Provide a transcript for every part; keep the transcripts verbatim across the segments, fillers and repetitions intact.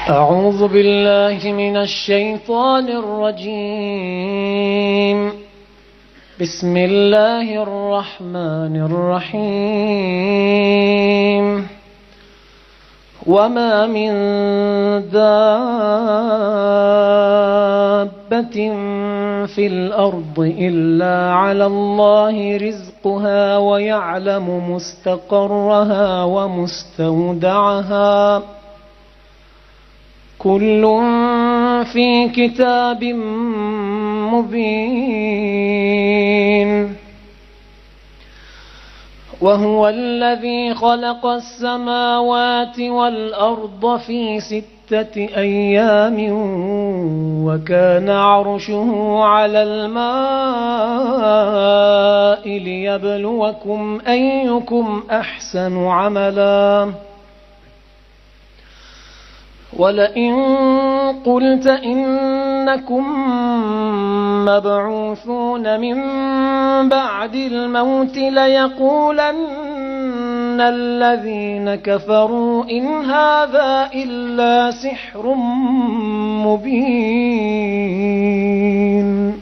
أعوذ بالله من الشيطان الرجيم. بسم الله الرحمن الرحيم. وما من دابة في الأرض إلا على الله رزقها ويعلم مستقرها ومستودعها كل في كتاب مبين. وهو الذي خلق السماوات والأرض في ستة أيام وكان عرشه على الماء ليبلوكم أيكم أحسن عملا. ولئن قلت إنكم مبعوثون من بعد الموت ليقولن الذين كفروا إن هذا إلا سحر مبين.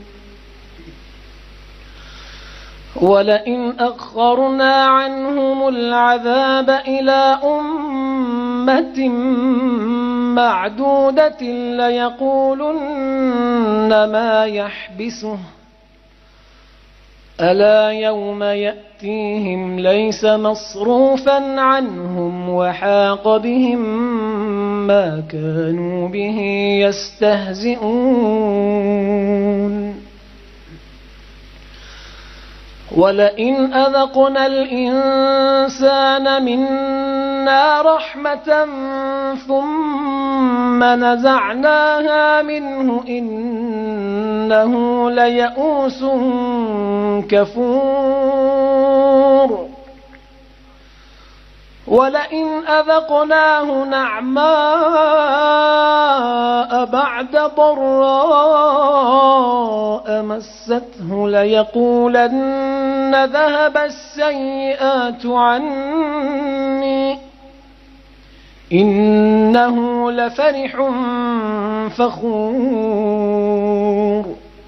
ولئن أخرنا عنهم العذاب إلى أمة معدودة ليقولن ما يحبسه ألا يوم يأتيهم ليس مصروفا عنهم وحاق بهم ما كانوا به يستهزئون. ولئن أذقنا الإنسان منا رحمة ثم نزعناها منه إنه ليئوس كفور. ولئن أذقناه نعماء بعد ضراء مسته ليقولن ذهب السيئات عني إنه لفرح فخور.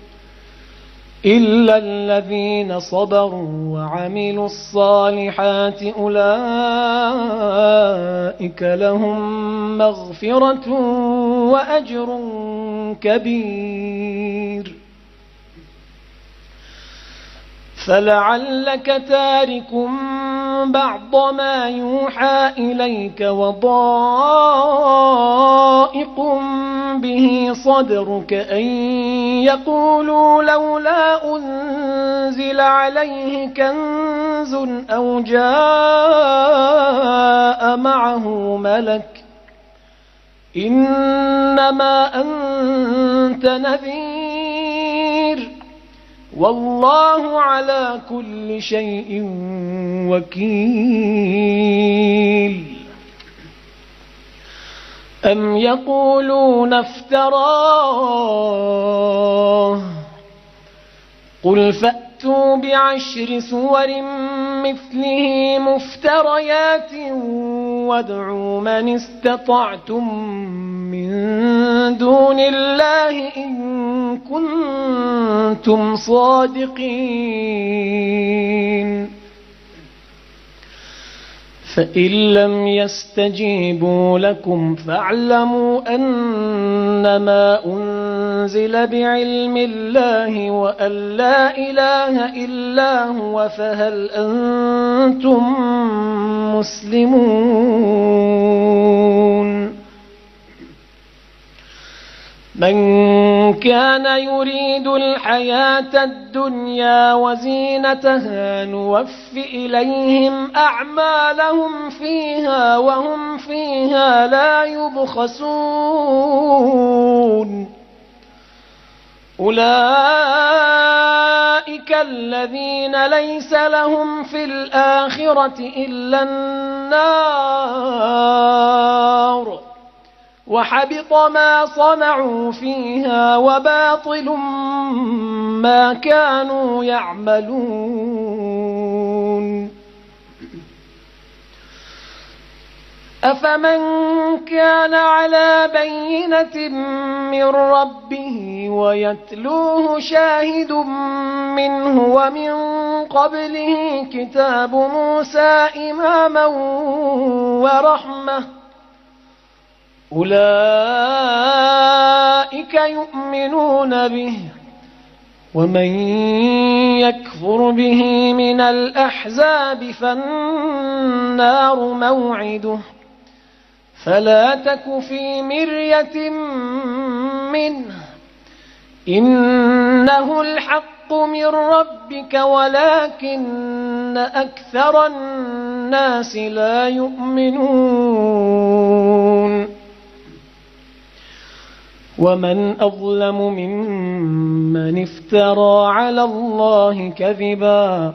إلا الذين صبروا وعملوا الصالحات أولئك لهم مغفرة وأجر كبير. فلعلك تارك بعض ما يوحى إليك وضائق به صدرك أن يقولوا لولا أنزل عليه كنز أو جاء معه ملك إنما أنت نذير والله على كل شيء وكيل. أم يقولون افتراه قل فأتوا بعشر سور مثله مفتريات وادعوا من استطعتم من دون الله إن كنتم صادقين. فإن لم يستجيبوا لكم فاعلموا أنما أنزل بعلم الله وأن لا إله إلا هو فهل أنتم مسلمون. من كان يريد الحياة الدنيا وزينتها نوف إليهم أعمالهم فيها وهم فيها لا يبخسون. أولئك الذين ليس لهم في الآخرة إلا النار وحبط ما صنعوا فيها وباطل ما كانوا يعملون. أفمن كان على بينة من ربه ويتلوه شاهد منه ومن قبله كتاب موسى إماما ورحمة أولئك يؤمنون به ومن يكفر به من الأحزاب فالنار موعده فلا تك في مرية منه إنه الحق من ربك ولكن أكثر الناس لا يؤمنون ومن أظلم ممن افترى على الله كذبا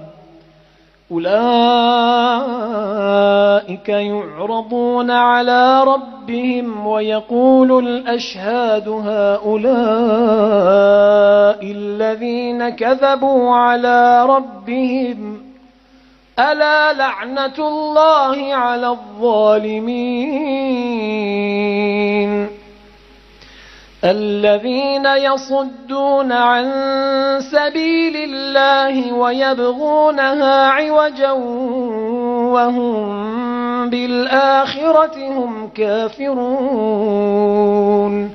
أولئك يعرضون على ربهم ويقول الأشهاد هؤلاء الذين كذبوا على ربهم ألا لعنة الله على الظالمين الذين يصدون عن سبيل الله ويبغونها عوجا وهم بالآخرة هم كافرون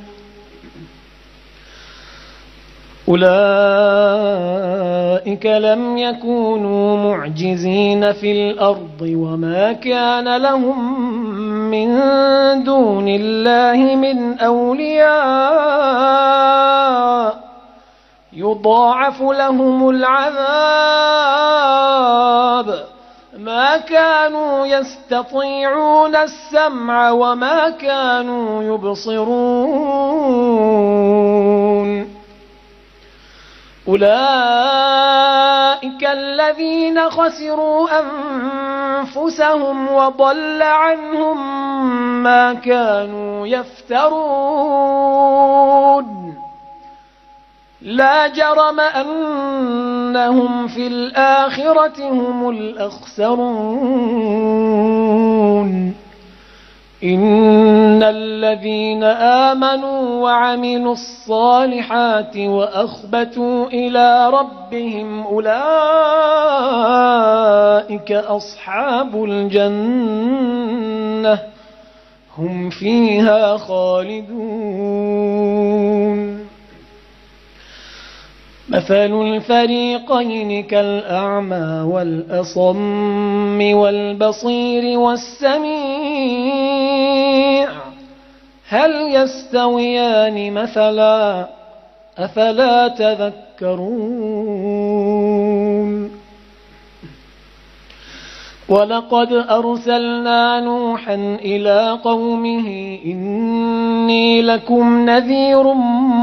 أولئك لم يكونوا معجزين في الأرض وما كان لهم من دون الله من أولياء يضاعف لهم العذاب ما كانوا يستطيعون السمع وما كانوا يبصرون أولئك الذين خسروا أنفسهم وضل عنهم ما كانوا يفترون لا جرم أنهم في الآخرة هم الأخسرون إن الذين آمنوا وعملوا الصالحات وأخبتوا إلى ربهم أولئك أصحاب الجنة هم فيها خالدون مثل الفريقين كالأعمى والأصم والبصير والسميع هل يستويان مثلا أفلا تذكرون ولقد أرسلنا نوحا إلى قومه إني لكم نذير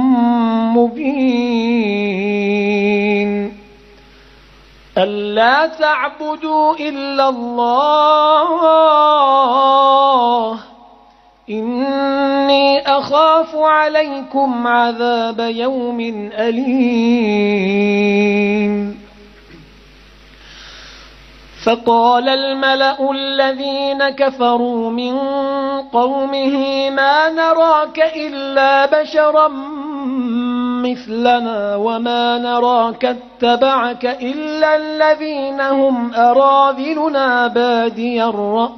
مبين ألا تعبدوا إلا الله إني أخاف عليكم عذاب يوم أليم فقال الملأ الذين كفروا من قومه ما نراك إلا بشرا مثلنا وما نراك اتبعك إلا الذين هم أراذلنا بادي الرأي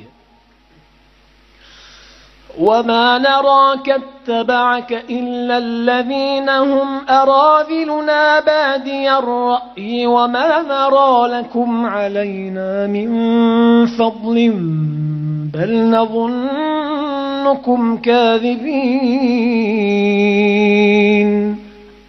وما نراك اتبعك إلا الذين هم أراذلنا بادي الرأي وما نرى لكم علينا من فضل بل نظنكم كاذبين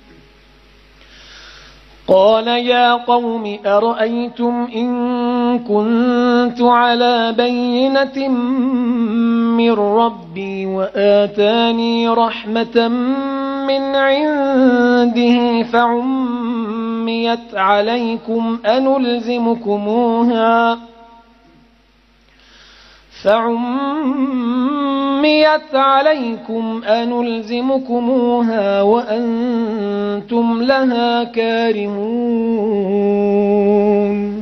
قال يا قوم أرأيتم إن كنت على بينة من ربي وآتاني رحمة من عنده فعميت عليكم أنلزمكموها فعميت عليكم أنلزمكموها وأنتم لها كارهون